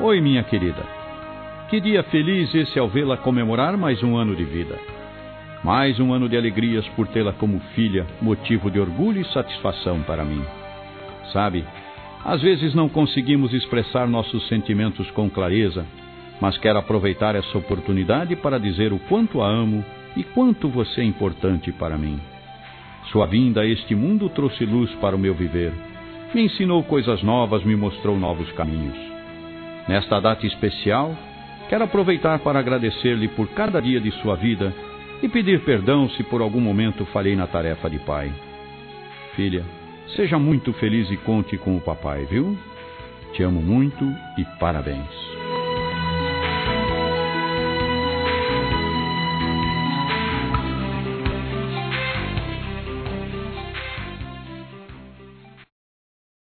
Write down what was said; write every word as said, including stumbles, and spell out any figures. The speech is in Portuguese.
Oi, minha querida. Que dia feliz esse ao vê-la comemorar mais um ano de vida. Mais um ano de alegrias por tê-la como filha, motivo de orgulho e satisfação para mim. Sabe, às vezes não conseguimos expressar nossos sentimentos com clareza, mas quero aproveitar essa oportunidade para dizer o quanto a amo e quanto você é importante para mim. Sua vinda a este mundo trouxe luz para o meu viver, me ensinou coisas novas, me mostrou novos caminhos. Nesta data especial, quero aproveitar para agradecer-lhe por cada dia de sua vida e pedir perdão se por algum momento falhei na tarefa de pai. Filha, seja muito feliz e conte com o papai, viu? Te amo muito e parabéns.